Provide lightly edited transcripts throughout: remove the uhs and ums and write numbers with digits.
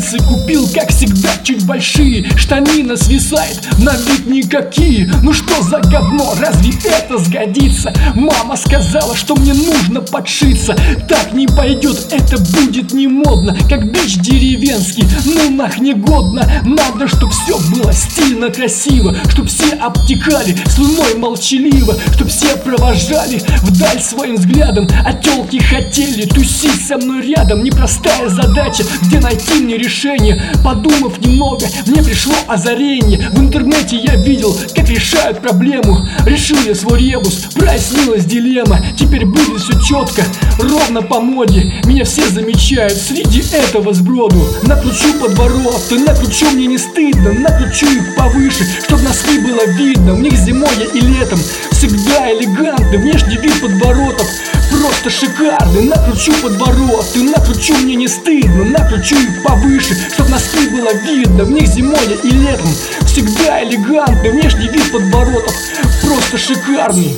джинсы купил, как всегда, чуть большие. Штанина свисает, на вид никакие. Ну что за говно, разве это сгодится? Мама сказала, что мне нужно подшиться. Так не пойдет, это будет не модно, как бич деревенский, ну нах не годно. Надо, чтоб все было стильно, красиво, чтоб все обтекали слюной молчаливо, чтоб все провожали вдаль своим взглядом, а тёлки хотели тусить со мной рядом. Непростая задача, где найти мне решение. Подумав немного, мне пришло озарение. В интернете я видел, как решают проблему. Решил я свой ребус, прояснилась дилемма. Теперь будет все четко, ровно по моде. Меня все замечают среди этого сброду. Накручу подвороты, накручу, мне не стыдно. Накручу их повыше, чтоб носки было видно. В них зимой и летом всегда элегантный внешний вид подворотов, просто шикарный. Накручу подвороты, накручу, мне не стыдно. Накручу их повыше, чтоб носки было видно. В них зимой и летом всегда элегантный внешний вид подворотов, просто шикарный.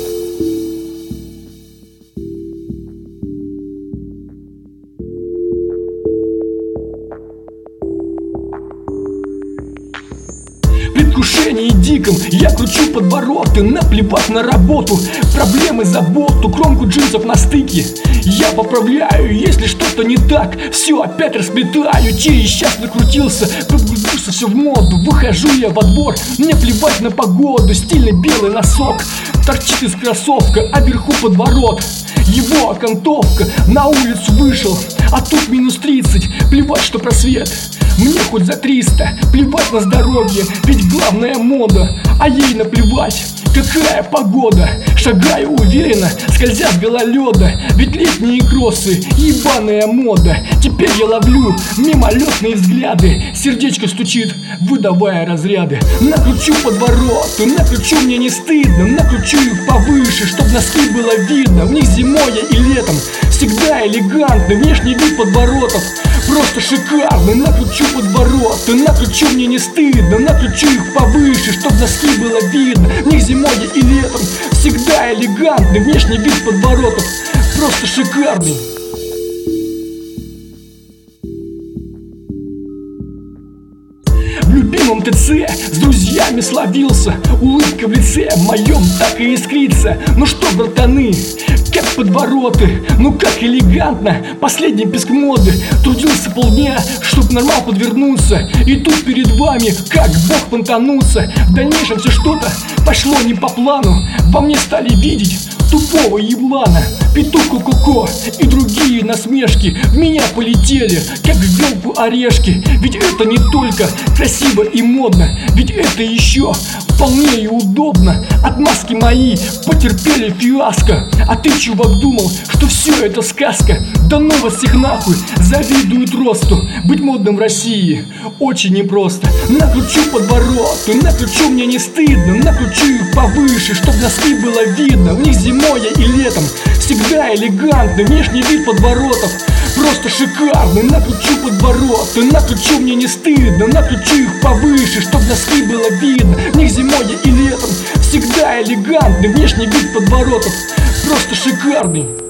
В предвкушении диком я кручу подвороты, наплевав на работу, проблемы, заботу, кромку джинсов на стыке я поправляю, если что-то не так, все опять расплетаю. Через час накрутился, погрузился все в моду. Выхожу я во двор, мне плевать на погоду. Стильный белый носок торчит из кроссовка, а вверху подворот его окантовка. На улицу вышел, а тут минус 30, плевать, что просвет. Мне хоть за 300, плевать на здоровье, ведь главная мода, а ей наплевать, какая погода. Шагаю уверенно, скользя с гололеда, ведь летние кроссы, ебаная мода. Теперь я ловлю мимолетные взгляды, сердечко стучит, выдавая разряды. Накручу подвороты, накручу, мне не стыдно. Накручу их повыше, чтоб носки было видно. В них зимой и летом всегда элегантный внешний вид подворотов, просто шикарный. Накручу подвороты, накручу, мне не стыдно. Накручу их повыше, чтоб носки было видно. В них зимой и летом всегда элегантный внешний вид подворотов, просто шикарный. В любимом ТЦ с друзьями словился, улыбка в лице моем так и искрится. Ну что, братаны, как подвороты, ну как элегантно, последний писк моды. Трудился полдня, чтоб нормал подвернуться, и тут перед вами, как бог, понтануться. В дальнейшем все что-то пошло не по плану, во мне стали видеть тупого еблана. Петух ко-ко-ко и другие насмешки в меня полетели, как в белку орешки. Ведь это не только красиво и модно, ведь это еще вполне и удобно. Отмазки мои потерпели фиаско, а ты, чувак, думал, что все это сказка. Да ну вас всех нахуй, завидуют росту. Быть модным в России очень непросто. Накручу подвороты, накручу, мне не стыдно. Накручу их повыше, чтоб носки было видно. В них зимой и летом всегда элегантный внешний вид подворотов, просто шикарный. Накручу подвороты, накручу, мне не стыдно. Накручу их повыше, чтоб носки было видно. В них зимой и летом всегда элегантный внешний вид подворотов, просто шикарный.